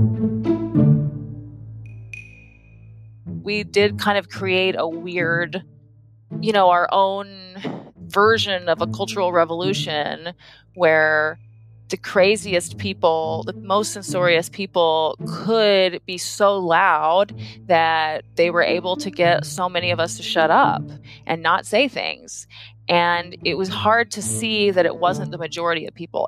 We did kind of create a weird, our own version of a cultural revolution where the craziest people, the most censorious people could be so loud that they were able to get so many of us to shut up and not say things. And it was hard to see that it wasn't the majority of people.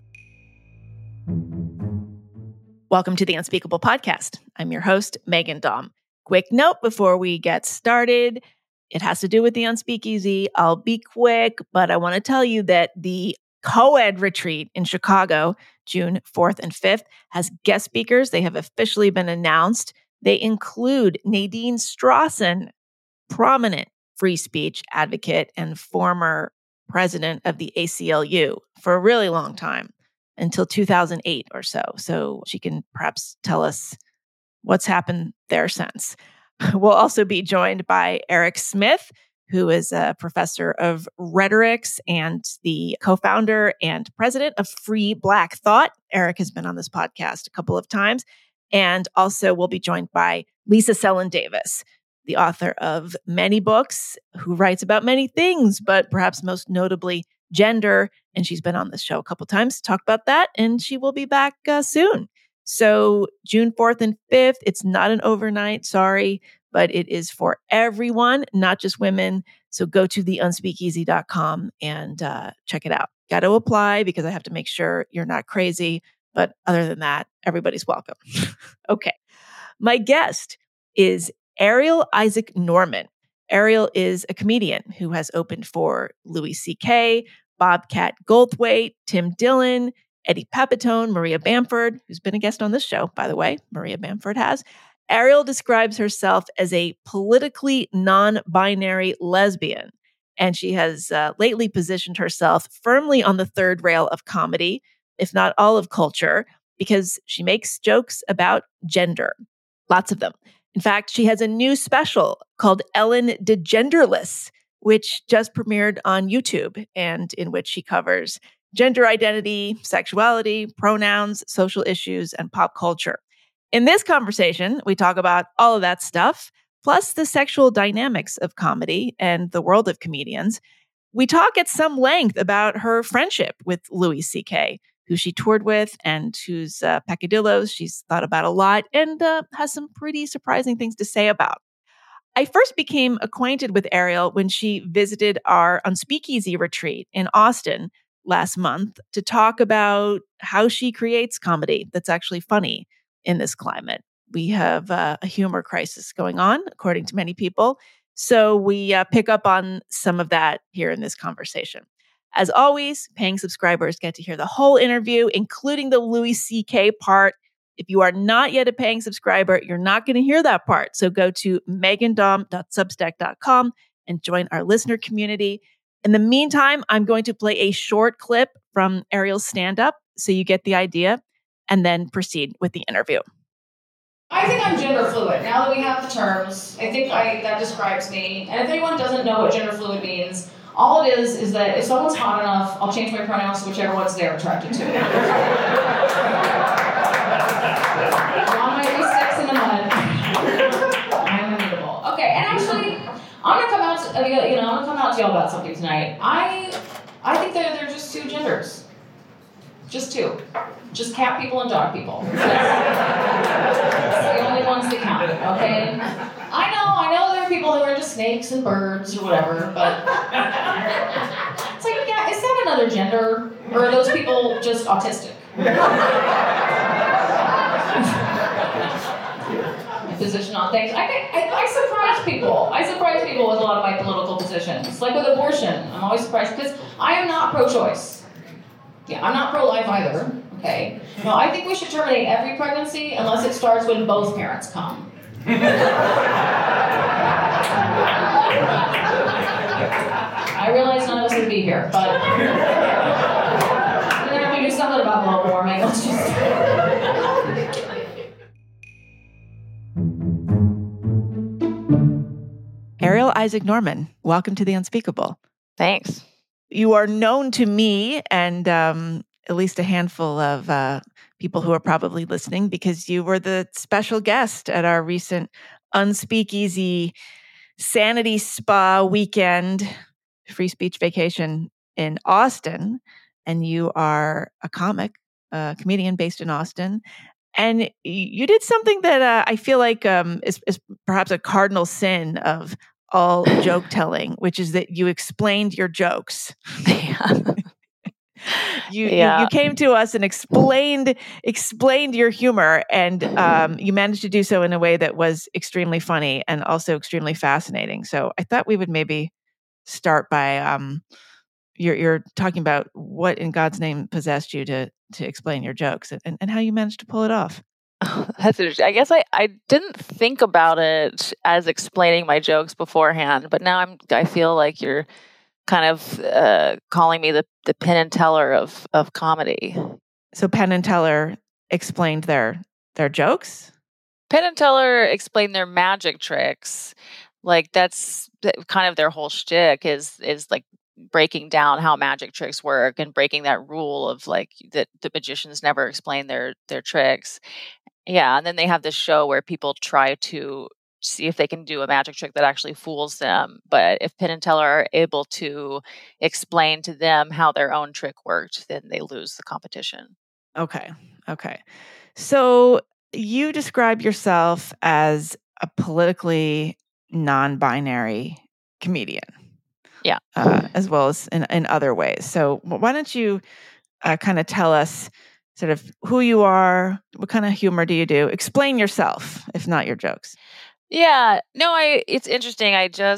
Welcome to the Unspeakable Podcast. I'm your host, Megan Daum. Quick note before we get started. It has to do with the Unspeakeasy. I'll be quick, but I want to tell you that the co-ed retreat in Chicago, June 4th and 5th, has guest speakers. They have officially been announced. They include Nadine Strossen, prominent free speech advocate and former president of the ACLU for a really long time, until 2008 or so. So she can perhaps tell us what's happened there since. We'll also be joined by Eric Smith, who is a professor of rhetorics and the co-founder and president of Free Black Thought. Eric has been on this podcast a couple of times. And also we'll be joined by Lisa Sellen Davis, the author of many books, who writes about many things, but perhaps most notably gender. And she's been on this show a couple times to talk about that. And she will be back soon. So June 4th and 5th, it's not an overnight, sorry, but it is for everyone, not just women. So go to theunspeakeasy.com and check it out. Got to apply because I have to make sure you're not crazy. But other than that, everybody's welcome. Okay. My guest is Ariel Isaac Norman. Ariel is a comedian who has opened for Louis C.K., Bobcat Goldthwait, Tim Dillon, Eddie Pepitone, Maria Bamford, who's been a guest on this show, by the way. Maria Bamford has. Ariel describes herself as a politically non-binary lesbian, and she has lately positioned herself firmly on the third rail of comedy, if not all of culture, because she makes jokes about gender. Lots of them. In fact, she has a new special called Ellen DeGenderless, which just premiered on YouTube, and in which she covers gender identity, sexuality, pronouns, social issues, and pop culture. In this conversation, we talk about all of that stuff, plus the sexual dynamics of comedy and the world of comedians. We talk at some length about her friendship with Louis C.K., who she toured with and whose peccadillos she's thought about a lot and has some pretty surprising things to say about. I first became acquainted with Ariel when she visited our Unspeakeasy retreat in Austin last month to talk about how she creates comedy that's actually funny in this climate. We have a humor crisis going on, according to many people. So we pick up on some of that here in this conversation. As always, paying subscribers get to hear the whole interview, including the Louis C.K. part. If you are not yet a paying subscriber, you're not going to hear that part. So go to megandaum.substack.com and join our listener community. In the meantime, I'm going to play a short clip from Ariel's stand-up so you get the idea, and then proceed with the interview. I think I'm gender fluid. Now that we have the terms, I think that describes me. And if anyone doesn't know what gender fluid means, all it is that if someone's hot enough, I'll change my pronouns to whichever ones they're attracted to. John might be sticks in the mud. I'm immutable. Okay, and actually, I'm gonna come out to y'all about something tonight. I think they're just two genders. Just two. Just cat people and dog people. That's the only ones that count, okay? I know there are people who are just snakes and birds or whatever, but it's like, yeah, is that another gender? Or are those people just autistic? My position on things. I surprise people. I surprise people with a lot of my political positions. Like with abortion, I'm always surprised because I am not pro-choice. Yeah, I'm not pro-life either, okay? No, I think we should terminate every pregnancy unless it starts when both parents come. I realize none of us would be here, but we're going to do something about global warming. Let's just... Ariel Isaac Norman, welcome to The Unspeakable. Thanks. You are known to me and at least a handful of people who are probably listening because you were the special guest at our recent Unspeakeasy Sanity Spa weekend, free speech vacation in Austin. And you are a comedian based in Austin. And you did something that I feel like is perhaps a cardinal sin of all joke telling, which is that you explained your jokes. You came to us and explained your humor, and you managed to do so in a way that was extremely funny and also extremely fascinating. So I thought we would maybe start by you're talking about what in God's name possessed you to explain your jokes and how you managed to pull it off. Oh, that's interesting. I guess I didn't think about it as explaining my jokes beforehand, but now I feel like you're kind of calling me the Penn and Teller of comedy. So Penn and Teller explained their jokes? Penn and Teller explained their magic tricks. Like that's kind of their whole shtick is like breaking down how magic tricks work and breaking that rule of like that the magicians never explain their tricks. Yeah, and then they have this show where people try to see if they can do a magic trick that actually fools them. But if Penn and Teller are able to explain to them how their own trick worked, then they lose the competition. Okay. So you describe yourself as a politically non-binary comedian. Yeah. As well as in other ways. So why don't you kind of tell us sort of who you are, what kind of humor do you do? Explain yourself, if not your jokes. Yeah, no, it's interesting.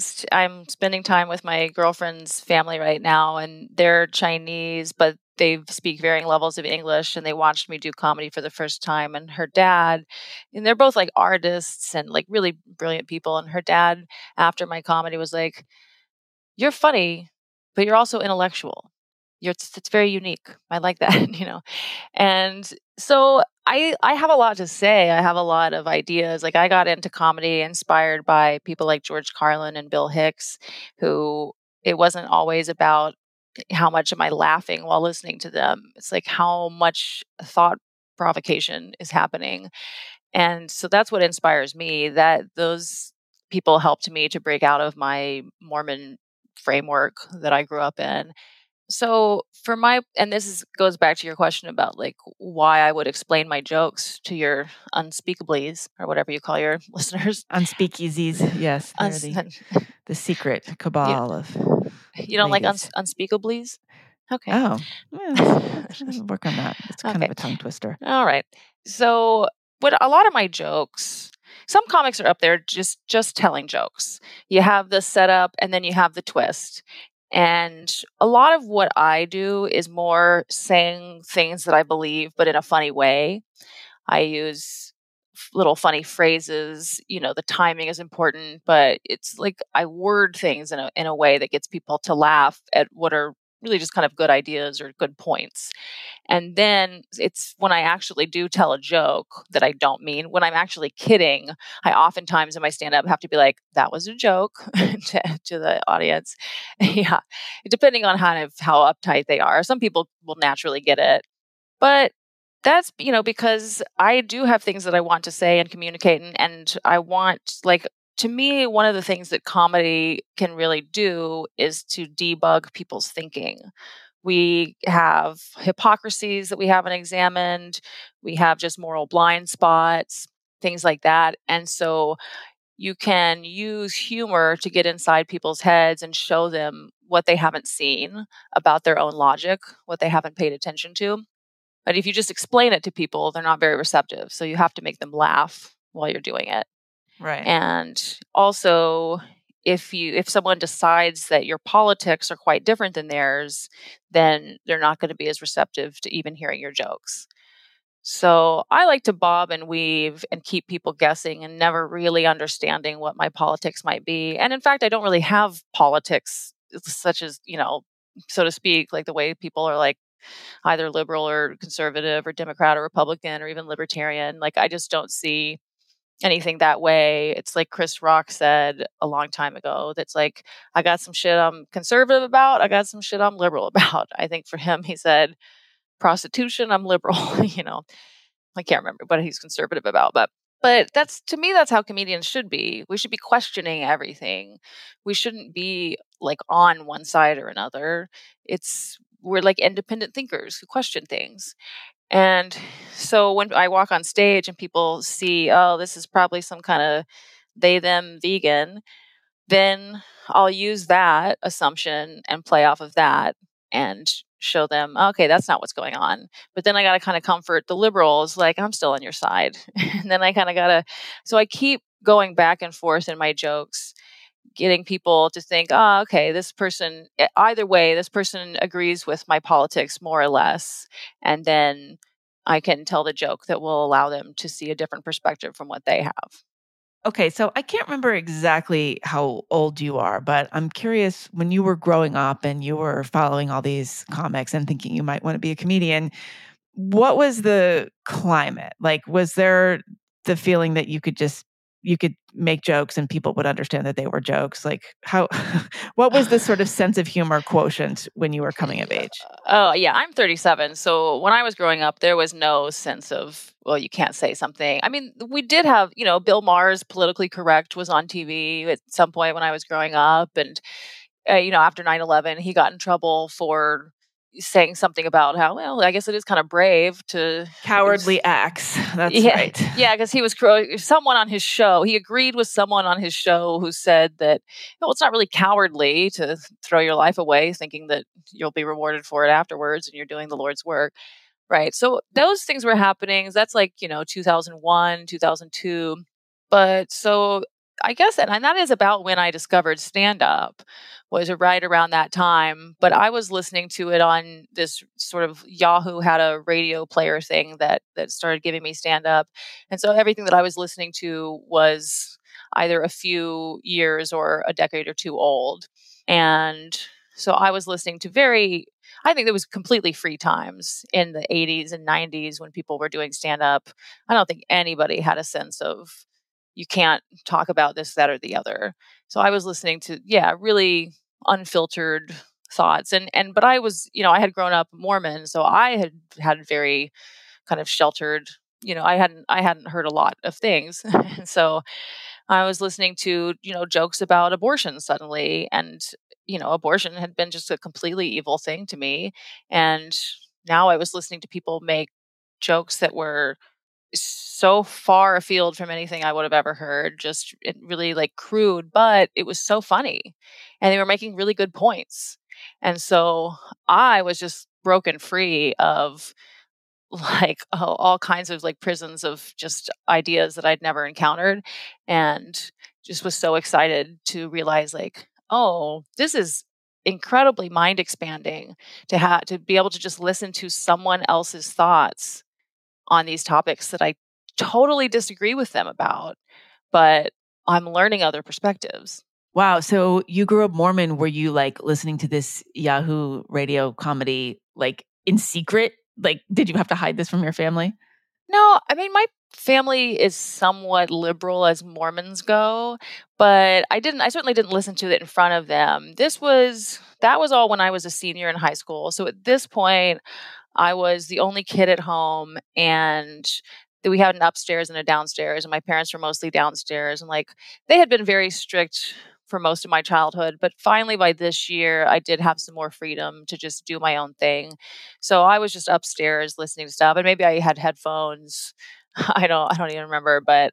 I'm spending time with my girlfriend's family right now, and they're Chinese, but they speak varying levels of English, and they watched me do comedy for the first time. And her dad, and they're both like artists and like really brilliant people. And her dad, after my comedy, was like, "You're funny, but you're also intellectual. It's very unique. I like that, you know." And so I have a lot to say. I have a lot of ideas. Like I got into comedy inspired by people like George Carlin and Bill Hicks, who it wasn't always about how much am I laughing while listening to them. It's like how much thought provocation is happening. And so that's what inspires me, that those people helped me to break out of my Mormon framework that I grew up in. So and goes back to your question about like why I would explain my jokes to your unspeakablies or whatever you call your listeners. Unspeakeasies, yes, they're the secret cabal of. You don't ladies. Like unspeakablies? Okay. Oh, let's work on that. It's kind of a tongue twister. All right. So, a lot of my jokes. Some comics are up there just telling jokes. You have the setup and then you have the twist. And a lot of what I do is more saying things that I believe, but in a funny way. I use little funny phrases. You know, the timing is important, but it's like I word things in a way that gets people to laugh at what are really just kind of good ideas or good points. And then it's when I actually do tell a joke that I don't mean. When I'm actually kidding, I oftentimes in my stand-up have to be like, that was a joke to the audience. Yeah. Depending on kind of how uptight they are. Some people will naturally get it. But that's, because I do have things that I want to say and communicate. And I want, like, to me, one of the things that comedy can really do is to debug people's thinking. We have hypocrisies that we haven't examined. We have just moral blind spots, things like that. And so you can use humor to get inside people's heads and show them what they haven't seen about their own logic, what they haven't paid attention to. But if you just explain it to people, they're not very receptive. So you have to make them laugh while you're doing it. Right. And also, if someone decides that your politics are quite different than theirs, then they're not going to be as receptive to even hearing your jokes. So I like to bob and weave and keep people guessing and never really understanding what my politics might be. And in fact, I don't really have politics such as, so to speak, like the way people are like either liberal or conservative or Democrat or Republican or even libertarian. Like I just don't see anything that way. It's like Chris Rock said a long time ago, that's like, I got some shit I'm conservative about, I got some shit I'm liberal about. I think for him, he said, prostitution, I'm liberal, I can't remember what he's conservative about, but that's, to me, that's how comedians should be. We should be questioning everything. We shouldn't be like on one side or another. We're like independent thinkers who question things. And so when I walk on stage and people see, oh, this is probably some kind of they, them vegan, then I'll use that assumption and play off of that and show them, okay, that's not what's going on. But then I got to kind of comfort the liberals, like, I'm still on your side. And then I kind of got to, so I keep going back and forth in my jokes, getting people to think, oh, okay, this person, either way, this person agrees with my politics more or less. And then I can tell the joke that will allow them to see a different perspective from what they have. Okay, so I can't remember exactly how old you are, but I'm curious when you were growing up and you were following all these comics and thinking you might want to be a comedian, what was the climate? Like, was there the feeling that you could make jokes and people would understand that they were jokes? Like, how, what was the sort of sense of humor quotient when you were coming of age? Oh, yeah, I'm 37. So when I was growing up, there was no sense of, well, you can't say something. I mean, we did have, Bill Maher's Politically Correct was on TV at some point when I was growing up. And, after 9/11, he got in trouble for saying something about how, well, I guess it is kind of brave to Cowardly acts. That's yeah, right. yeah, because he was someone on his show. He agreed with someone on his show who said that, well, it's not really cowardly to throw your life away, thinking that you'll be rewarded for it afterwards, and you're doing the Lord's work, right? So those things were happening. That's like 2001, 2002. But so I guess, and that is about when I discovered stand up, was right around that time. But I was listening to it on this sort of Yahoo had a radio player thing that started giving me stand up. And so everything that I was listening to was either a few years or a decade or two old. And so I was listening to I think there was completely free times in the 80s and 90s when people were doing stand up. I don't think anybody had a sense of, you can't talk about this, that, or the other. So I was listening to, really unfiltered thoughts. But I was, I had grown up Mormon, so I had very kind of sheltered, I hadn't heard a lot of things. And so I was listening to, jokes about abortion suddenly. And, abortion had been just a completely evil thing to me. And now I was listening to people make jokes that were so far afield from anything I would have ever heard, just really like crude, but it was so funny. And they were making really good points. And so I was just broken free of like all kinds of like prisons of just ideas that I'd never encountered, and just was so excited to realize like, oh, this is incredibly mind expanding to be able to just listen to someone else's thoughts on these topics that I totally disagree with them about, but I'm learning other perspectives. Wow. So you grew up Mormon. Were you like listening to this Yahoo radio comedy like in secret? Like, did you have to hide this from your family? No, I mean, my family is somewhat liberal as Mormons go, but I certainly didn't listen to it in front of them. That was all when I was a senior in high school. So at this point, I was the only kid at home, and we had an upstairs and a downstairs, and my parents were mostly downstairs, and like they had been very strict for most of my childhood, but finally by this year I did have some more freedom to just do my own thing. So I was just upstairs listening to stuff, and maybe I had headphones. I don't even remember, but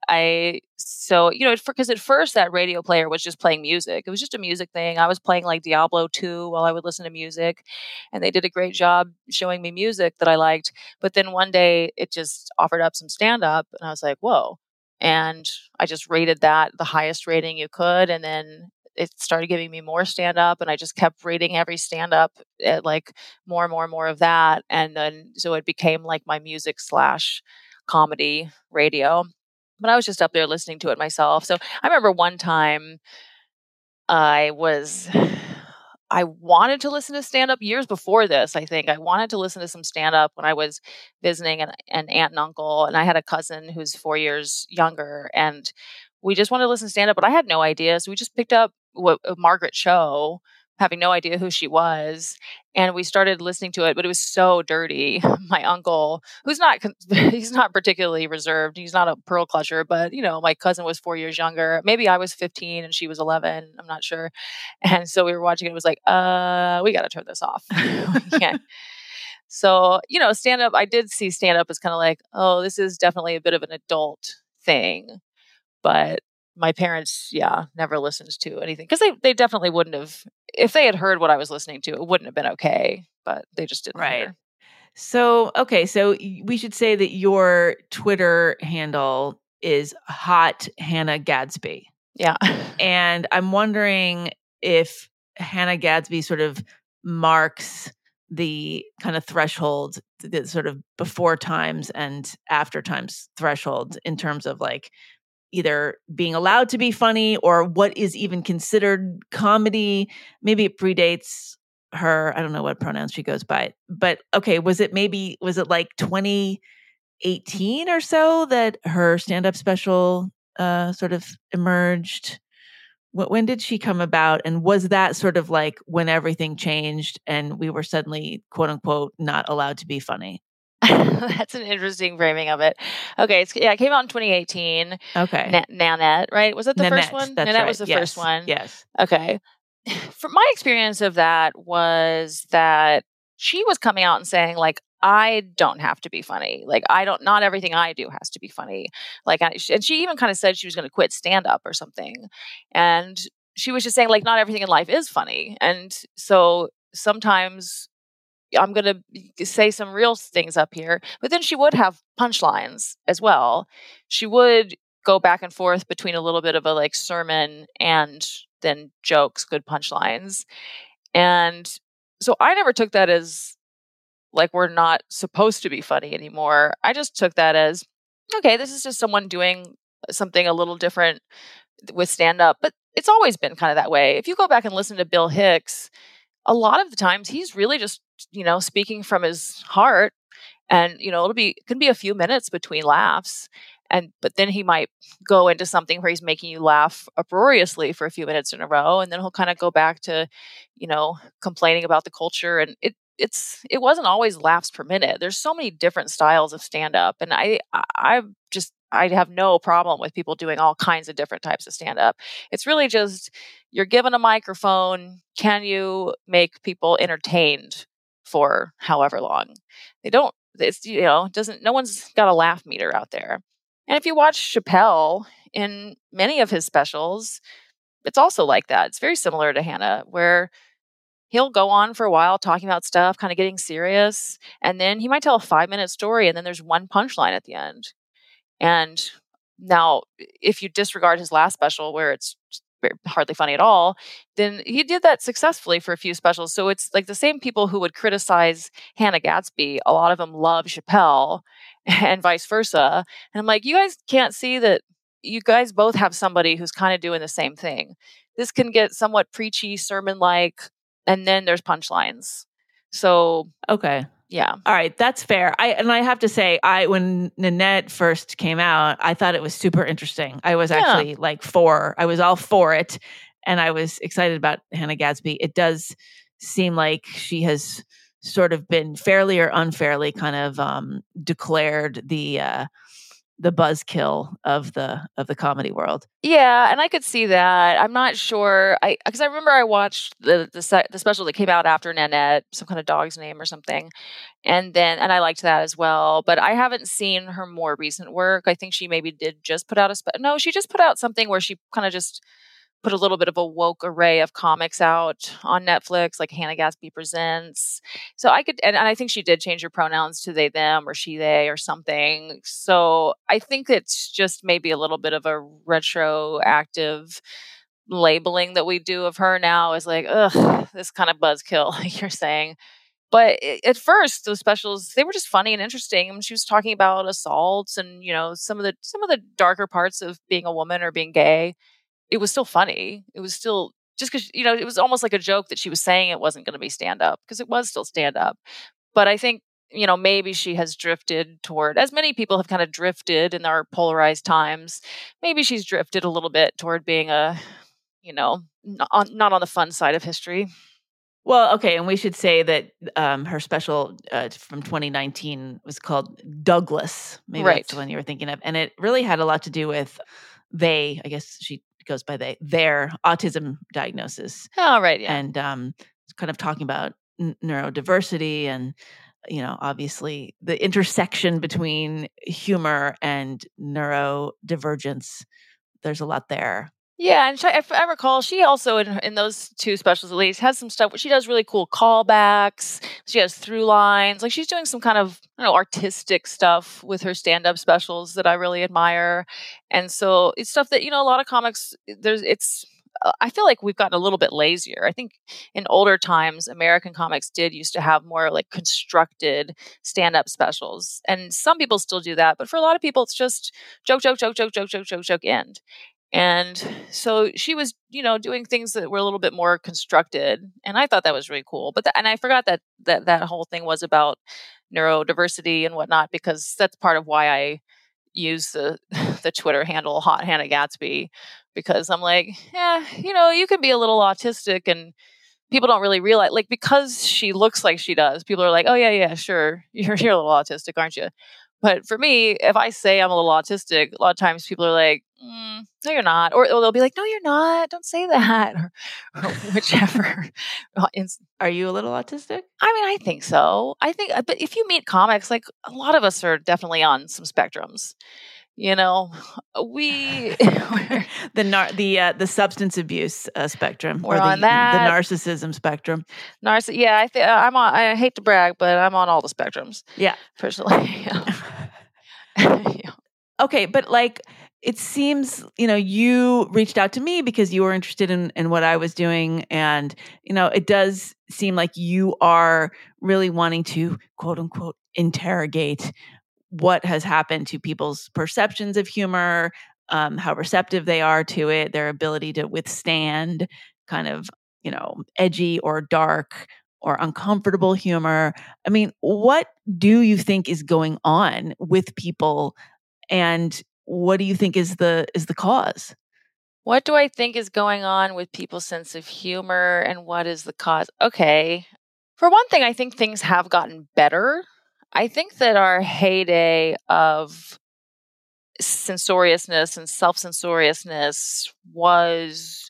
because at first that radio player was just playing music. It was just a music thing. I was playing like Diablo 2 while I would listen to music, and they did a great job showing me music that I liked. But then one day it just offered up some stand up, and I was like, whoa. And I just rated that the highest rating you could, and then it started giving me more stand up, and I just kept rating every stand up at like more and more and more of that. And then so it became like my music / comedy radio. But I was just up there listening to it myself. So I remember one time I wanted to listen to stand up years before this. I think I wanted to listen to some stand up when I was visiting an aunt and uncle, and I had a cousin who's 4 years younger, and we just wanted to listen to stand up, but I had no idea. So we just picked up what Margaret Cho having no idea who she was. And we started listening to it, but it was so dirty. My uncle, he's not particularly reserved. He's not a pearl clutcher, but my cousin was 4 years younger. Maybe I was 15 and she was 11. I'm not sure. And so we were watching it. It was like, we got to turn this off. Yeah. So, stand up, I did see stand up as kind of like, oh, this is definitely a bit of an adult thing. But my parents, never listened to anything because they definitely wouldn't have, if they had heard what I was listening to, it wouldn't have been okay, but they just didn't hear. So, okay. So we should say that your Twitter handle is Hot Hannah Gadsby. Yeah. And I'm wondering if Hannah Gadsby sort of marks the kind of threshold, the sort of before times and after times threshold in terms of like either being allowed to be funny or what is even considered comedy. Maybe it predates her. I don't know what pronouns she goes by. But okay, was it like 2018 or so that her stand-up special sort of emerged? When did she come about? And was that sort of like when everything changed and we were suddenly, quote unquote, not allowed to be funny? That's an interesting framing of it. Okay, it came out in 2018. Okay. Nanette, right? Was it the Nanette, first one? that's Nanette right. was the Yes. first one. Yes. Okay. From my experience of that was that she was coming out and saying, like, I don't have to be funny. Like, not everything I do has to be funny. Like, and she even kind of said she was going to quit stand up or something. And she was just saying, like, not everything in life is funny. And so sometimes I'm going to say some real things up here, but then she would have punchlines as well. She would go back and forth between a little bit of a like sermon and then jokes, good punchlines. And so I never took that as like, we're not supposed to be funny anymore. I just took that as, okay, this is just someone doing something a little different with stand up, but it's always been kind of that way. If you go back and listen to Bill Hicks, a lot of the times he's really just, speaking from his heart, and, it can be a few minutes between laughs. But then he might go into something where he's making you laugh uproariously for a few minutes in a row. And then he'll kind of go back to, complaining about the culture. And it wasn't always laughs per minute. There's so many different styles of stand up. And I have no problem with people doing all kinds of different types of stand up. It's really just, you're given a microphone. Can you make people entertained for however long? No one's got a laugh meter out there. And if you watch Chappelle in many of his specials, it's also like that. It's very similar to Hannah, where he'll go on for a while talking about stuff, kind of getting serious. And then he might tell a 5-minute story and then there's one punchline at the end. And now, if you disregard his last special where it's hardly funny at all, then he did that successfully for a few specials. So it's like the same people who would criticize Hannah Gadsby, a lot of them love Chappelle and vice versa. And I'm like, you guys can't see that you guys both have somebody who's kind of doing the same thing. This can get somewhat preachy, sermon-like, and then there's punchlines. So, okay. Yeah. All right. That's fair. I have to say, when Nanette first came out, I thought it was super interesting. I was actually I was all for it. And I was excited about Hannah Gadsby. It does seem like she has sort of been fairly or unfairly kind of declared the buzzkill of the comedy world. Yeah, and I could see that. I'm not sure. Because I remember I watched the special that came out after Nanette, some kind of dog's name or something, and I liked that as well. But I haven't seen her more recent work. I think she maybe did just put out she just put out something where she kind of just put a little bit of a woke array of comics out on Netflix, like Hannah Gadsby Presents. So I could, and I think she did change her pronouns to they, them, or she, they, or something. So I think it's just maybe a little bit of a retroactive labeling that we do of her now is like, ugh, this kind of buzzkill, like you're saying. But at first, those specials, they were just funny and interesting. I mean, she was talking about assaults and, some of the darker parts of being a woman or being gay. It was still funny. It was still just because, it was almost like a joke that she was saying it wasn't going to be stand up because it was still stand up. But I think, maybe she has drifted toward, as many people have kind of drifted in our polarized times, maybe she's drifted a little bit toward being not on the fun side of history. Well, okay, and we should say that her special from 2019 was called Douglas. Maybe that's the Right. one you were thinking of. And it really had a lot to do with I guess she goes by their autism diagnosis. Oh, right. Yeah. And kind of talking about neurodiversity and, obviously the intersection between humor and neurodivergence. There's a lot there. Yeah, and if I recall, she also in those two specials at least has some stuff where she does really cool callbacks. She has through lines, like she's doing some kind of artistic stuff with her stand-up specials that I really admire. And so it's stuff that a lot of comics I feel like we've gotten a little bit lazier. I think in older times, American comics did used to have more like constructed stand-up specials, and some people still do that. But for a lot of people, it's just joke, joke, joke, joke, joke, joke, joke, joke, end. And so she was, doing things that were a little bit more constructed, and I thought that was really cool. But and I forgot that whole thing was about neurodiversity and whatnot, because that's part of why I use the the Twitter handle Hot Hannah Gatsby, because I'm like, yeah, you can be a little autistic, and people don't really realize, like, because she looks like she does. People are like, oh yeah, sure, you're a little autistic, aren't you? But for me, if I say I'm a little autistic, a lot of times people are like, no, you're not. Or they'll be like, no, you're not. Don't say that. Or whichever. Are you a little autistic? I mean, I think so. But if you meet comics, like a lot of us are definitely on some spectrums. We the substance abuse spectrum, we're or on the that. narcissism spectrum. Yeah, I'm on. I hate to brag, but I'm on all the spectrums. Yeah, personally. Yeah. Okay, but like it seems, you reached out to me because you were interested in what I was doing, and it does seem like you are really wanting to quote unquote interrogate what has happened to people's perceptions of humor, how receptive they are to it, their ability to withstand kind of, edgy or dark or uncomfortable humor. I mean, what do you think is going on with people, and what do you think is the cause? What do I think is going on with people's sense of humor, and what is the cause? Okay. For one thing, I think things have gotten better. I think that our heyday of censoriousness and self-censoriousness was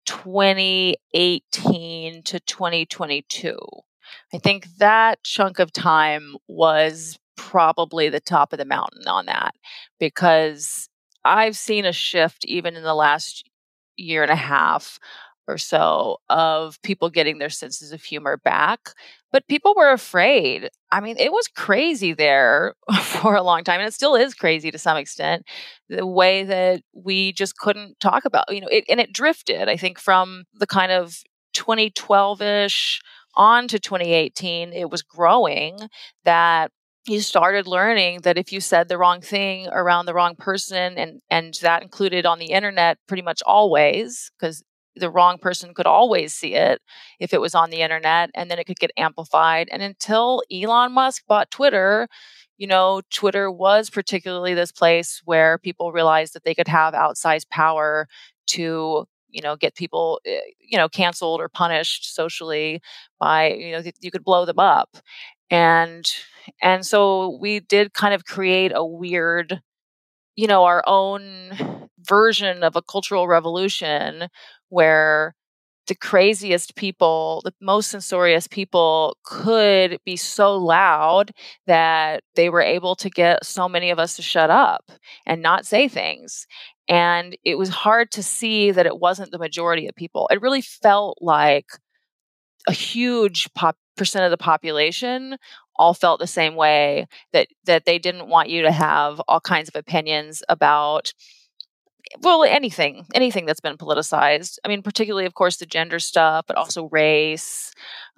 2018 to 2022. I think that chunk of time was probably the top of the mountain on that, because I've seen a shift even in the last year and a half or so of people getting their senses of humor back. But people were afraid. I mean, it was crazy there for a long time, and it still is crazy to some extent, the way that we just couldn't talk about, and it drifted, I think, from the kind of 2012-ish on to 2018. It was growing that you started learning that if you said the wrong thing around the wrong person, and that included on the internet pretty much always, because the wrong person could always see it if it was on the internet, and then it could get amplified. And until Elon Musk bought Twitter, Twitter was particularly this place where people realized that they could have outsized power to, get people, canceled or punished socially by, you could blow them up. And so we did kind of create a weird, our own version of a cultural revolution, where the craziest people, the most censorious people, could be so loud that they were able to get so many of us to shut up and not say things. And it was hard to see that it wasn't the majority of people. It really felt like a huge percent of the population all felt the same way, that they didn't want you to have all kinds of opinions about, well, anything that's been politicized. I mean, particularly, of course, the gender stuff, but also race.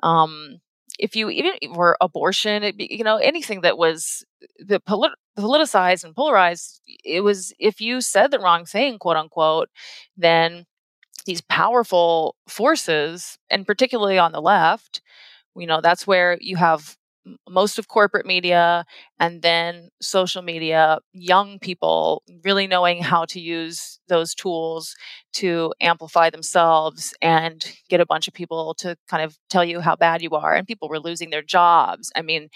If you even were abortion, anything that was politicized and polarized, it was, if you said the wrong thing, quote unquote, then these powerful forces, and particularly on the left, that's where you have most of corporate media and then social media, young people really knowing how to use those tools to amplify themselves and get a bunch of people to kind of tell you how bad you are. And people were losing their jobs. I mean,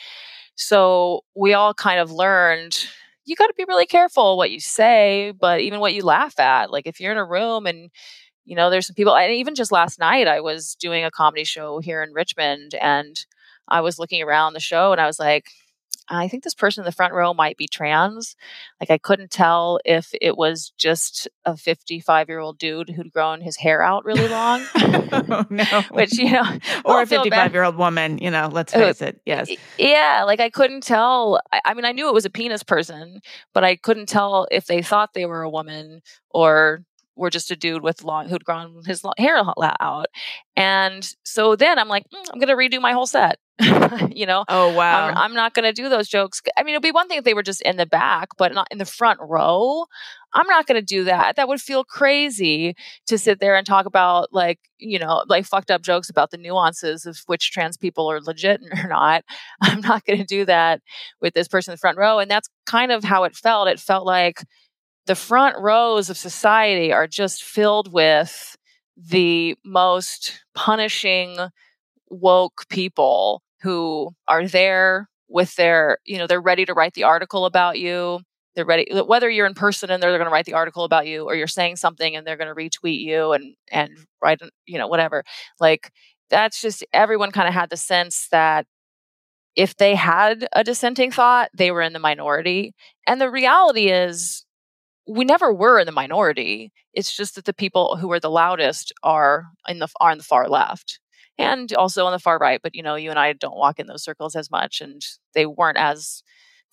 so we all kind of learned you got to be really careful what you say, but even what you laugh at. Like if you're in a room and there's some people, and even just last night, I was doing a comedy show here in Richmond and I was looking around the show and I was like, I think this person in the front row might be trans. Like I couldn't tell if it was just a 55-year-old dude who'd grown his hair out really long. Oh, no. Which, or a 55-year-old woman, let's face it. Yes. Yeah. Like I couldn't tell. I mean, I knew it was a penis person, but I couldn't tell if they thought they were a woman or were just a dude who'd grown his hair out. And so then I'm like, I'm going to redo my whole set. Oh, wow. I'm not going to do those jokes. I mean, it'd be one thing if they were just in the back, but not in the front row. I'm not going to do that. That would feel crazy to sit there and talk about like fucked up jokes about the nuances of which trans people are legit or not. I'm not going to do that with this person in the front row. And that's kind of how it felt. It felt like the front rows of society are just filled with the most punishing woke people who are there with their, they're ready to write the article about you. They're ready, whether you're in person and they're going to write the article about you, or you're saying something and they're going to retweet you and write, whatever. Like that's just, everyone kind of had the sense that if they had a dissenting thought, they were in the minority. And the reality is, we never were in the minority. It's just that the people who are the loudest are on the far left and also on the far right. But, you and I don't walk in those circles as much, and they weren't as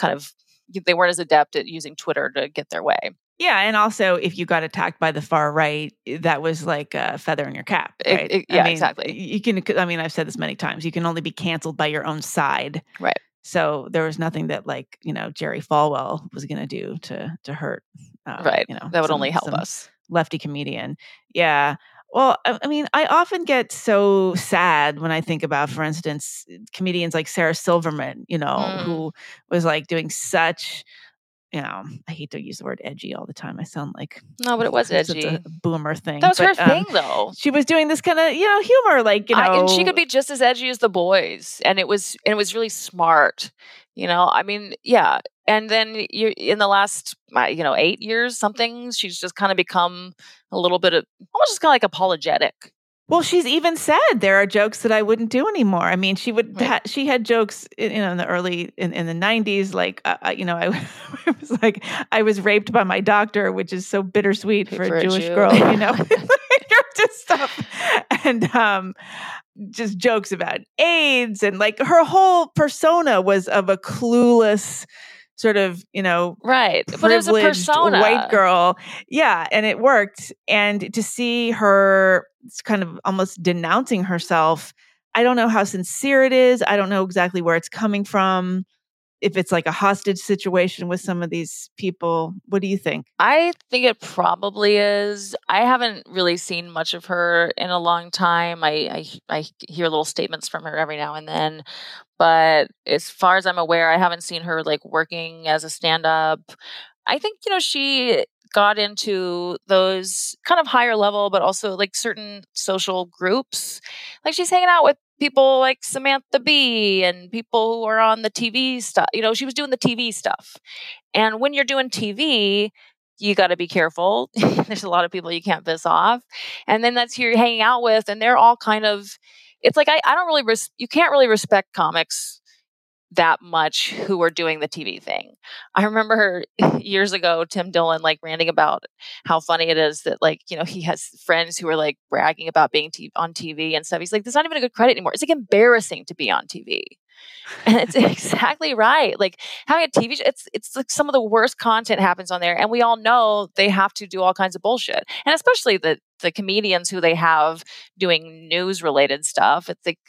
adept at using Twitter to get their way. Yeah. And also if you got attacked by the far right, that was like a feather in your cap, right? Exactly. You can, I've said this many times, you can only be canceled by your own side. Right. So there was nothing that Jerry Falwell was going to do to hurt. Right. That would only help us. Lefty comedian. Yeah. Well, I mean, I often get so sad when I think about, for instance, comedians like Sarah Silverman, who was like doing such, I hate to use the word edgy all the time. I sound like no, but it was edgy. It's a boomer thing. That was her thing, though. She was doing this kind of humor, and she could be just as edgy as the boys, and it was really smart. I mean, yeah. And then in the last 8 years, something, she's just kind of become a little bit of almost just kind of like apologetic. Well, she's even said there are jokes that I wouldn't do anymore. I mean, she would. She had jokes, in the early in the 90s, like I was like, I was raped by my doctor, which is so bittersweet for a Jewish girl, just stuff, and just jokes about AIDS, and like her whole persona was of a clueless sort of, right, but it was a persona, white girl. Yeah. And it worked. And to see her kind of almost denouncing herself, I don't know how sincere it is. I don't know exactly where it's coming from. If it's like a hostage situation with some of these people. What do you think? I think it probably is. I haven't really seen much of her in a long time. I hear little statements from her every now and then. But as far as I'm aware, I haven't seen her like working as a stand-up. I think, she got into those kind of higher level, but also like certain social groups. Like she's hanging out with people like Samantha Bee and people who are on the TV stuff. She was doing the TV stuff. And when you're doing TV, you got to be careful. There's a lot of people you can't piss off. And then that's who you're hanging out with. And they're all kind of, it's like, I don't really, you can't really respect comics that much who are doing the TV thing. I remember years ago, Tim Dillon like ranting about how funny it is that like, he has friends who are like bragging about being on TV and stuff. He's like, there's not even a good credit anymore. It's like embarrassing to be on TV. And it's exactly right. Like having a TV show, it's like some of the worst content happens on there. And we all know they have to do all kinds of bullshit. And especially the comedians who they have doing news related stuff. It's like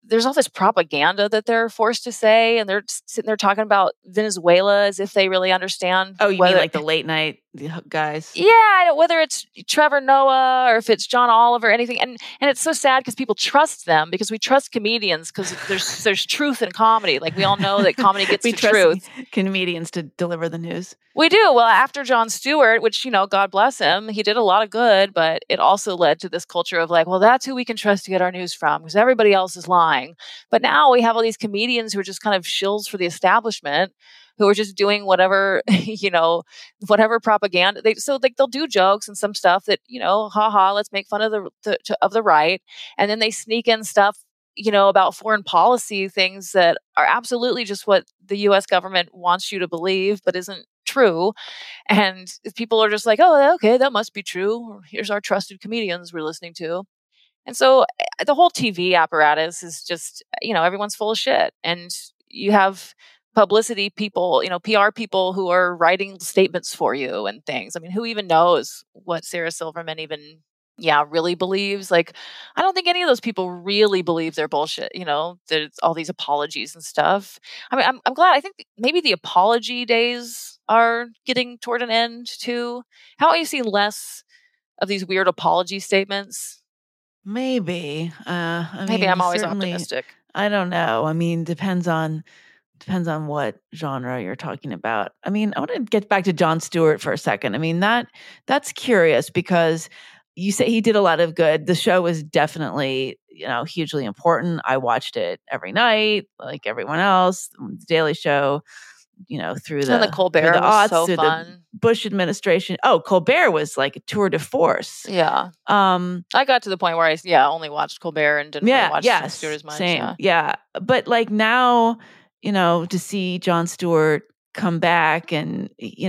there's all this propaganda that they're forced to say, and they're sitting there talking about Venezuela as if they really understand. Oh, you mean like the late night guys? Yeah, whether it's Trevor Noah or if it's John Oliver, anything, and it's so sad because people trust them because we trust comedians because there's truth in comedy. Like we all know that comedy gets we to trust truth. Comedians to deliver the news. We do. Well, after Jon Stewart, which, God bless him, he did a lot of good, but it also led to this culture of like, well, that's who we can trust to get our news from because everybody else is lying. But now we have all these comedians who are just kind of shills for the establishment, who are just doing whatever, whatever propaganda. They'll do jokes and some stuff that, haha, let's make fun of the right. And then they sneak in stuff, about foreign policy things that are absolutely just what the U.S. government wants you to believe, but isn't true. And people are just like, oh, okay, that must be true. Here's our trusted comedians we're listening to. And so the whole TV apparatus is just, everyone's full of shit. And you have publicity people, PR people who are writing statements for you and things. I mean, who even knows what Sarah Silverman even really believes? Like, I don't think any of those people really believe their bullshit. There's all these apologies and stuff. I mean, I'm glad. I think maybe the apology days are getting toward an end too. How about you see less of these weird apology statements? Maybe. Maybe I'm always optimistic. I don't know. I mean, depends on what genre you're talking about. I mean, I want to get back to Jon Stewart for a second. I mean, that's curious because you say he did a lot of good. The show was definitely, hugely important. I watched it every night, like everyone else. The Daily Show, through the Colbert was so fun. The Bush administration. Oh, Colbert was like a tour de force. Yeah. I got to the point where I only watched Colbert and didn't really watch Jon Stewart as much. Same. Yeah. But like now, to see Jon Stewart come back and,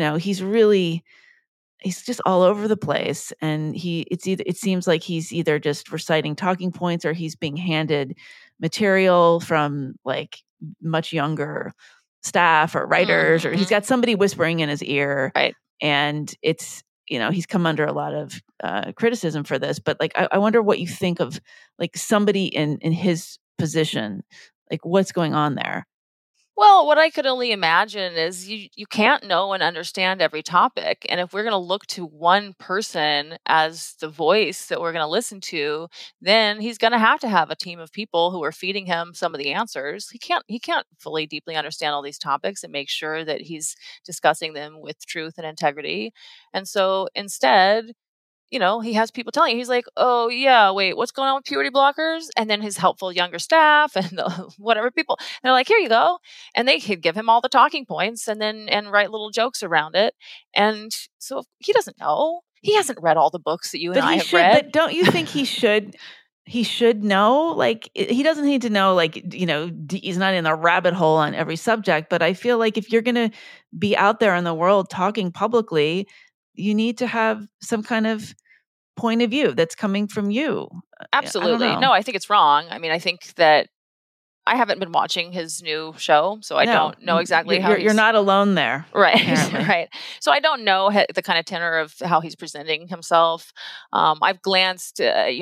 he's just all over the place. And it seems like he's either just reciting talking points or he's being handed material from like much younger staff or writers, or he's got somebody whispering in his ear. Right. And it's, he's come under a lot of criticism for this, but like, I wonder what you think of like somebody in his position, like what's going on there? Well, what I could only imagine is you can't know and understand every topic. And if we're going to look to one person as the voice that we're going to listen to, then he's going to have a team of people who are feeding him some of the answers. He can't fully deeply understand all these topics and make sure that he's discussing them with truth and integrity. And so instead, he has people telling you, he's like, oh yeah, wait, what's going on with puberty blockers? And then his helpful younger staff and whatever people, they're like, here you go. And they could give him all the talking points and write little jokes around it. And so he doesn't know. He hasn't read all the books that you and I have read. But don't you think he should? He should know, like, he doesn't need to know, like, he's not in a rabbit hole on every subject. But I feel like if you're going to be out there in the world talking publicly, you need to have some kind of point of view that's coming from you. Absolutely. No, I think it's wrong. I mean, I think that I haven't been watching his new show, so I don't know exactly how you're not alone there. Right. Right. So I don't know the kind of tenor of how he's presenting himself. I've glanced,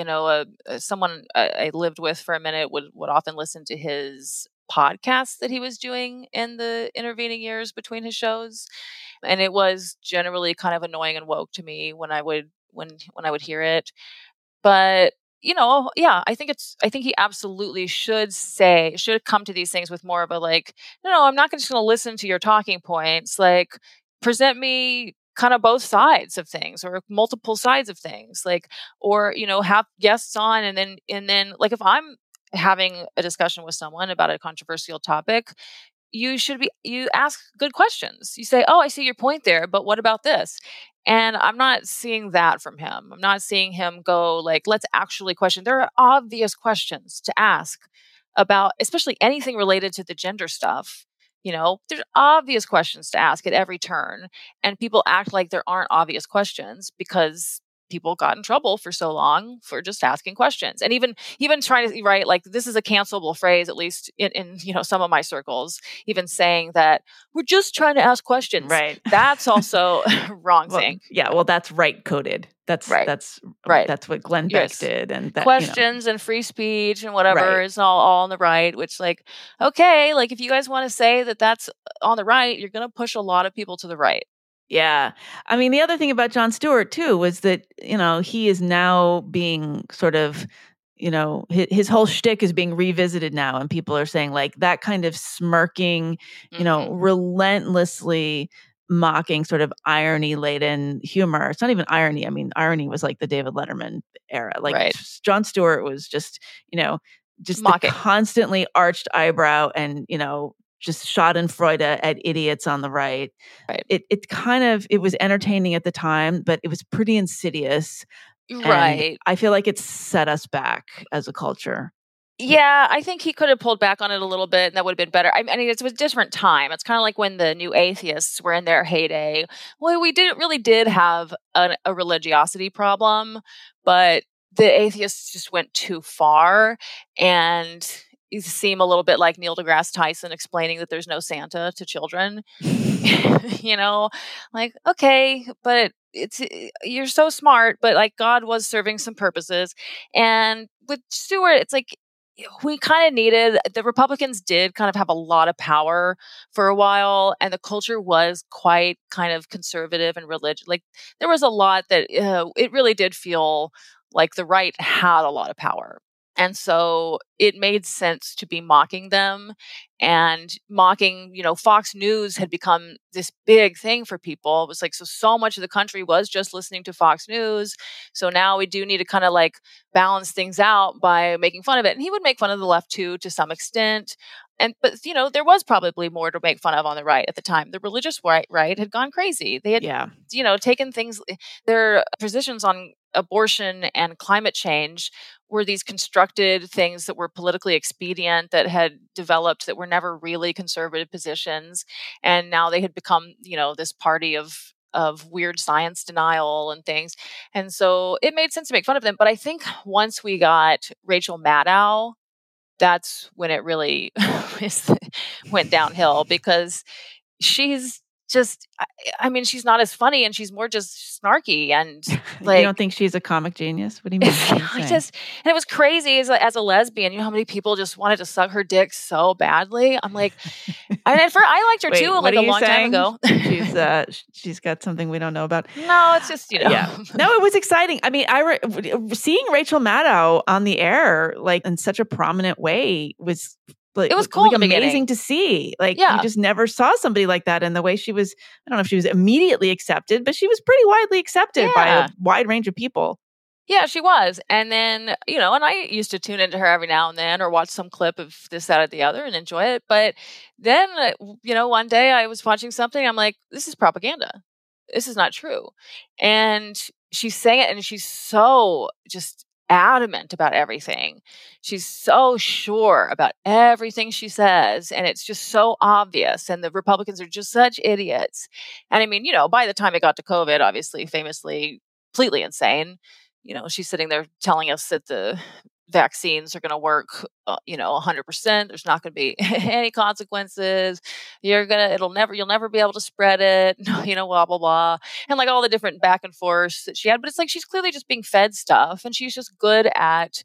someone I lived with for a minute would often listen to his podcast that he was doing in the intervening years between his shows. And it was generally kind of annoying and woke to me when I would hear it. But I think he absolutely should come to these things with more of a like, no, I'm not just going to listen to your talking points. Like, present me kind of both sides of things or multiple sides of things. Like, or have guests on, and then like if I'm having a discussion with someone about a controversial topic, you ask good questions. You say, oh, I see your point there, but what about this? And I'm not seeing that from him. I'm not seeing him go like, let's actually question. There are obvious questions to ask about, especially anything related to the gender stuff. There's obvious questions to ask at every turn. And people act like there aren't obvious questions because people got in trouble for so long for just asking questions. And even trying to, right, like this is a cancelable phrase, at least in some of my circles, even saying that we're just trying to ask questions. Right. That's also wrong thing. Well, that's right coded. That's right. That's what Glenn Beck did. And that, questions and free speech and whatever is all on the right, which like, okay, like if you guys want to say that that's on the right, you're going to push a lot of people to the right. Yeah. I mean, the other thing about Jon Stewart, too, was that, he is now being sort of, his whole shtick is being revisited now. And people are saying like that kind of smirking, relentlessly mocking sort of irony-laden humor. It's not even irony. I mean, irony was like the David Letterman era. Like Jon Stewart was just, just mocking. The constantly arched eyebrow and, just schadenfreude at idiots on the right. It was entertaining at the time, but it was pretty insidious. Right. And I feel like it set us back as a culture. Yeah, I think he could have pulled back on it a little bit, and that would have been better. I mean, it was a different time. It's kind of like when the New Atheists were in their heyday. Well, we did have a religiosity problem, but the atheists just went too far, and you seem a little bit like Neil deGrasse Tyson explaining that there's no Santa to children. Like, okay, but you're so smart, but like God was serving some purposes. And with Stewart, it's like we kind of needed, the Republicans did kind of have a lot of power for a while, and the culture was quite kind of conservative and religious. Like there was a lot that it really did feel like the right had a lot of power. And so it made sense to be mocking them, and mocking, Fox News had become this big thing for people. It was like, so much of the country was just listening to Fox News. So now we do need to kind of like balance things out by making fun of it. And he would make fun of the left too, to some extent. But there was probably more to make fun of on the right at the time. The religious right had gone crazy. They had, taken things, their positions on abortion and climate change were these constructed things that were politically expedient, that had developed, that were never really conservative positions. And now they had become, this party of weird science denial and things. And so it made sense to make fun of them. But I think once we got Rachel Maddow, that's when it really went downhill, because she's just, I mean, she's not as funny, and she's more just snarky, and like, you don't think she's a comic genius? What do you mean? And it was crazy as a lesbian. You know how many people just wanted to suck her dick so badly? I'm like, I liked her too, like a long time ago. She's got something we don't know about. No, it's just, Yeah. No, it was exciting. I mean, seeing Rachel Maddow on the air, like in such a prominent way, was like, it was cool, like amazing to see. Like, you just never saw somebody like that. And the way she was, I don't know if she was immediately accepted, but she was pretty widely accepted by a wide range of people. Yeah, she was. And then, and I used to tune into her every now and then, or watch some clip of this, that, or the other and enjoy it. But then, one day I was watching something, I'm like, this is propaganda. This is not true. And she's saying it, and she's so just adamant about everything. She's so sure about everything she says, and it's just so obvious. And the Republicans are just such idiots. And I mean, by the time it got to COVID, obviously, famously, completely insane. She's sitting there telling us that the vaccines are going to work, 100%. There's not going to be any consequences. You'll never be able to spread it, blah, blah, blah. And like all the different back and forth that she had. But it's like, she's clearly just being fed stuff, and she's just good at,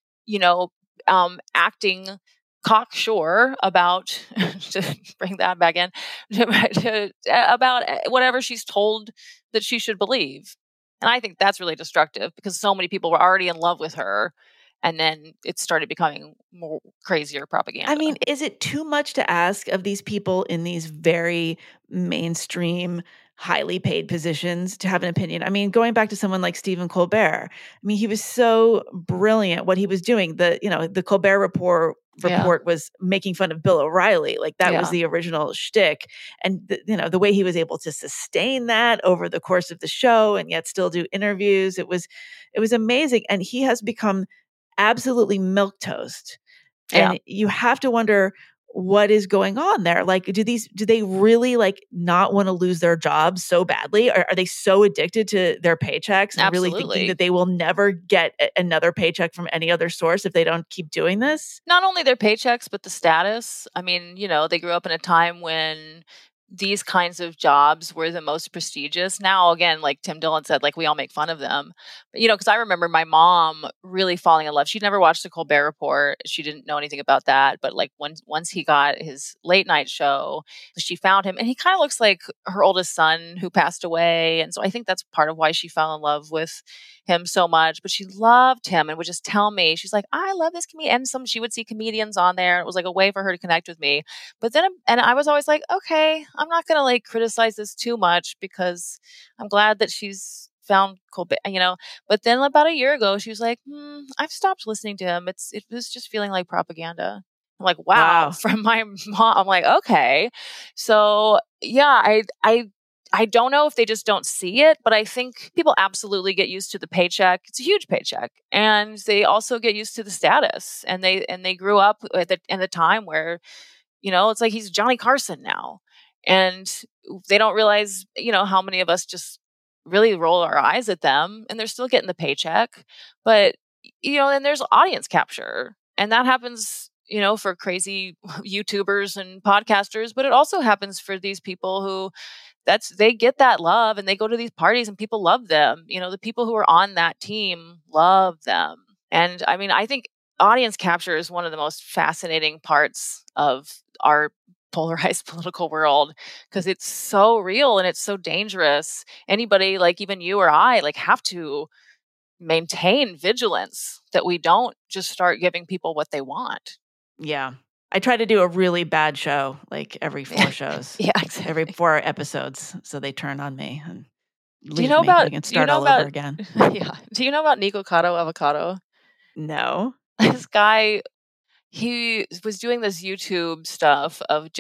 acting cocksure about, to bring that back in, about whatever she's told that she should believe. And I think that's really destructive, because so many people were already in love with her, and then it started becoming more crazier propaganda. I mean, is it too much to ask of these people in these very mainstream, highly paid positions to have an opinion? I mean, going back to someone like Stephen Colbert, I mean, he was so brilliant what he was doing. The Colbert Report was making fun of Bill O'Reilly. Like that was the original shtick. And the way he was able to sustain that over the course of the show and yet still do interviews, it was amazing. And he has become absolutely milquetoast. And you have to wonder what is going on there? Like, do they really like not want to lose their jobs so badly? Or are they so addicted to their paychecks and really thinking Absolutely. that they will never get another paycheck from any other source if they don't keep doing this? Not only their paychecks, but the status. I mean, they grew up in a time when these kinds of jobs were the most prestigious. Now, again, like Tim Dillon said, like we all make fun of them. But, because I remember my mom really falling in love. She'd never watched the Colbert Report. She didn't know anything about that. But like once he got his late night show, she found him and he kind of looks like her oldest son who passed away. And so I think that's part of why she fell in love with him so much. But she loved him and would just tell me, she's like, I love this comedian. And she would see comedians on there. It was like a way for her to connect with me. But then, and I was always like, okay, I'm not going to like criticize this too much because I'm glad that she's found Colbert, But then about a year ago, she was like, I've stopped listening to him. It was just feeling like propaganda. I'm like, wow. From my mom. I'm like, okay. So yeah, I don't know if they just don't see it, but I think people absolutely get used to the paycheck. It's a huge paycheck. And they also get used to the status. And they grew up at the time where, it's like he's Johnny Carson now. And they don't realize, how many of us just really roll our eyes at them and they're still getting the paycheck. But, and there's audience capture. And that happens, for crazy YouTubers and podcasters, but it also happens for these people who they get that love and they go to these parties and people love them. The people who are on that team love them. And I mean, I think audience capture is one of the most fascinating parts of our polarized political world because it's so real and it's so dangerous. Anybody, like even you or I, like have to maintain vigilance that we don't just start giving people what they want. Yeah. I try to do a really bad show, like every 4 shows. Yeah, exactly. Every 4 episodes. So they turn on me and leave me. I can start all over again. Yeah. Do you know about Nikocado Avocado? No. This guy, he was doing this YouTube stuff of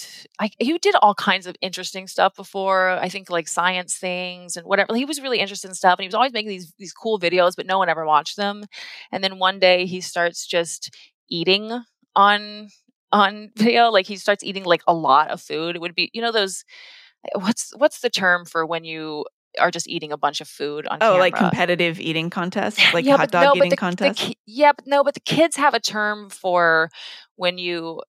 he did all kinds of interesting stuff before. I think like science things and whatever. He was really interested in stuff and he was always making these cool videos, but no one ever watched them. And then one day he starts just eating on video. Like he starts eating like a lot of food. It would be, those, what's the term for when you are just eating a bunch of food on camera? Oh, like competitive eating contests? Like hot dog eating contests? But the kids have a term for when you,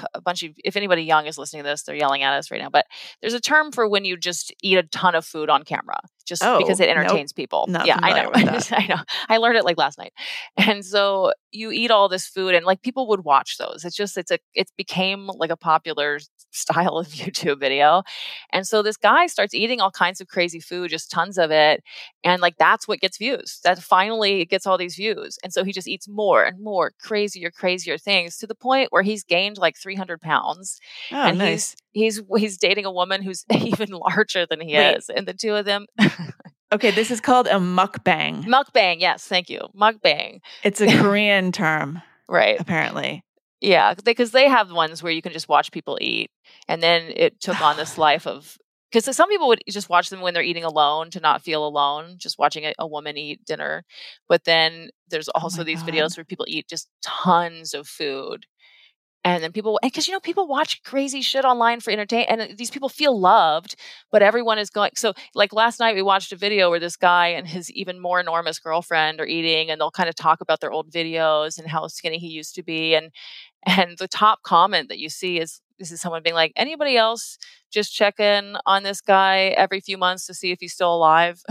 if anybody young is listening to this, they're yelling at us right now, but there's a term for when you just eat a ton of food on camera, just because it entertains people. Yeah, I know. I know. I learned it like last night. And so you eat all this food and like people would watch those. It became like a popular style of YouTube video. And so this guy starts eating all kinds of crazy food, just tons of it. And like, that's what gets views. That finally gets all these views. And so he just eats more and more crazier things to the point where he's gained like 300 pounds. Oh, and nice. He's dating a woman who's even larger than he is. And the two of them. Okay, this is called a mukbang. Mukbang, yes, thank you. Mukbang. It's a Korean term. Right. Apparently. Yeah, because they have ones where you can just watch people eat. And then it took on this life of, because some people would just watch them when they're eating alone to not feel alone, just watching a woman eat dinner. But then there's also these videos where people eat just tons of food. And then people, because people watch crazy shit online for entertainment, and these people feel loved, but everyone is going. So, like last night, we watched a video where this guy and his even more enormous girlfriend are eating, and they'll kind of talk about their old videos and how skinny he used to be. And the top comment that you see is someone being like, "Anybody else just check in on this guy every few months to see if he's still alive?"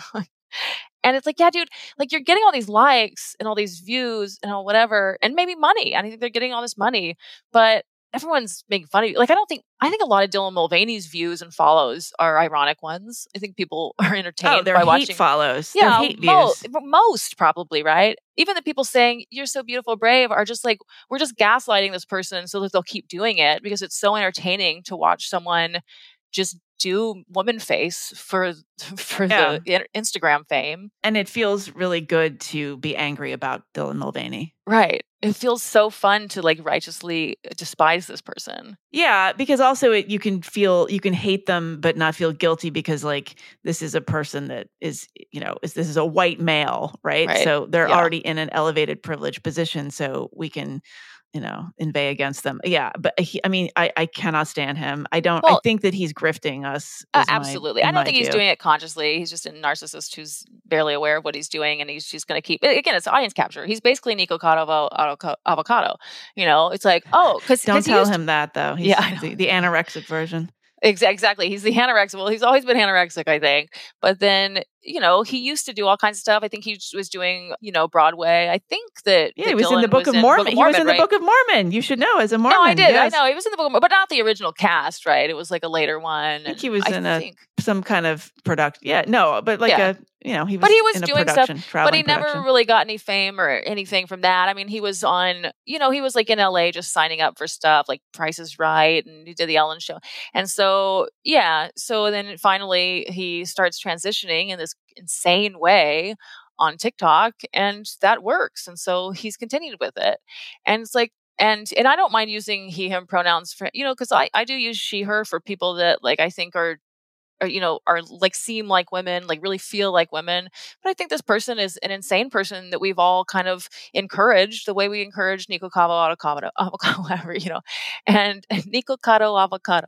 And it's like, yeah, dude, like you're getting all these likes and all these views and all whatever, and maybe money. I think they're getting all this money, but everyone's making fun of you. Like, I think a lot of Dylan Mulvaney's views and follows are ironic ones. I think people are entertained by watching. Hate follows. Yeah, hate views. Most probably, right? Even the people saying you're so beautiful, brave are just like, we're just gaslighting this person so that they'll keep doing it because it's so entertaining to watch someone just do woman face for the Instagram fame. And it feels really good to be angry about Dylan Mulvaney. Right. It feels so fun to like righteously despise this person. Yeah, because also you can hate them but not feel guilty because like this is a person that is, this is a white male, right? So they're already in an elevated privileged position, so we can inveigh against them. Yeah, but I cannot stand him. I don't. Well, I think that he's grifting us. Absolutely. I don't think he's doing it consciously. He's just a narcissist who's barely aware of what he's doing, and he's just going to keep. Again, it's audience capture. He's basically Nikocado Avocado. It's like, because don't tell him that though. He's the anorexic version. Exactly. He's the anorexic. Well, he's always been anorexic, I think. But then, he used to do all kinds of stuff. I think he was doing, Broadway. I think that he was in the Book of Mormon. He was in the Book of Mormon. You should know, as a Mormon. No, I did. Yes. I know. He was in the Book of Mormon, but not the original cast, right? It was like a later one. I think he was some kind of production. Yeah, no, but he was. But he was in a doing production, stuff. But he never really got any fame or anything from that. I mean, he was on. He was like in LA, just signing up for stuff like Price is Right, and he did the Ellen Show, and so So then finally he starts transitioning in this insane way on TikTok, and that works. And so he's continued with it. And it's like, and I don't mind using he, him pronouns for, because I do use she, her for people that like I think are like seem like women, like really feel like women. But I think this person is an insane person that we've all kind of encouraged the way we encourage Nikocado Avocado, whatever, and Nikocado Avocado.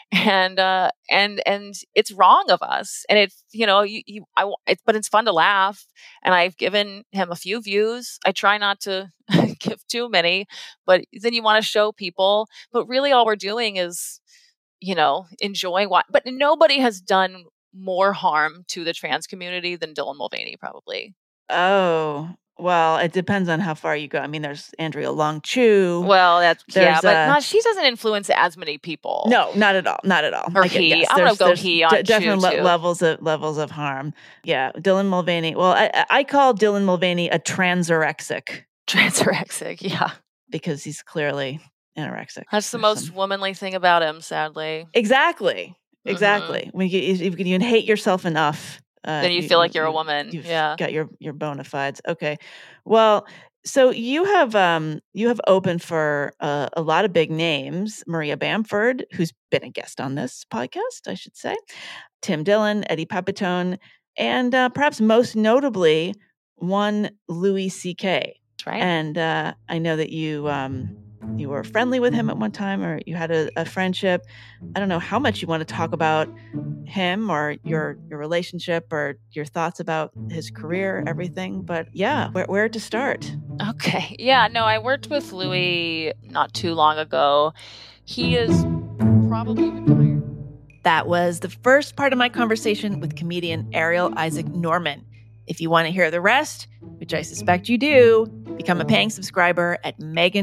And it's wrong of us. And it's, but it's fun to laugh. And I've given him a few views. I try not to give too many, but then you want to show people, but really all we're doing is, enjoying but nobody has done more harm to the trans community than Dylan Mulvaney, probably. Oh, well, it depends on how far you go. I mean, there's Andrea Long Chu. Well, but she doesn't influence as many people. No, not at all. Not at all. Or he. I'm going to go he on definitely levels of harm. Yeah, Dylan Mulvaney. Well, I call Dylan Mulvaney a transorexic. Transorexic, yeah. Because he's clearly anorexic. That's the most womanly thing about him, sadly. Exactly. When if you can hate yourself enough, then you feel like you're a woman. You've got your bona fides. Okay. Well, so you have opened for a lot of big names: Maria Bamford, who's been a guest on this podcast, I should say, Tim Dillon, Eddie Pepitone, and perhaps most notably, one Louis C.K. That's right. And I know that you were friendly with him at one time, or you had a friendship. I don't know how much you want to talk about him or your relationship or your thoughts about his career, everything. But yeah, where to start? Okay. Yeah, no, I worked with Louis not too long ago. He is probably retired. That was the first part of my conversation with comedian Ariel Isaac Norman. If you want to hear the rest, which I suspect you do, become a paying subscriber at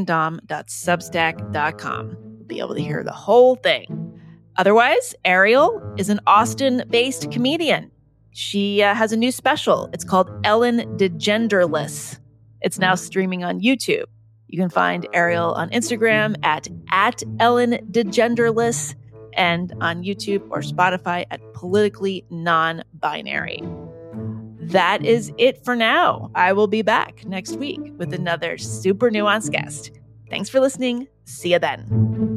megandom.substack.com. You'll be able to hear the whole thing. Otherwise, Ariel is an Austin-based comedian. She has a new special. It's called Ellen DeGenderless. It's now streaming on YouTube. You can find Ariel on Instagram at Ellen DeGenderless and on YouTube or Spotify at Politically Non-Binary. That is it for now. I will be back next week with another super nuanced guest. Thanks for listening. See you then.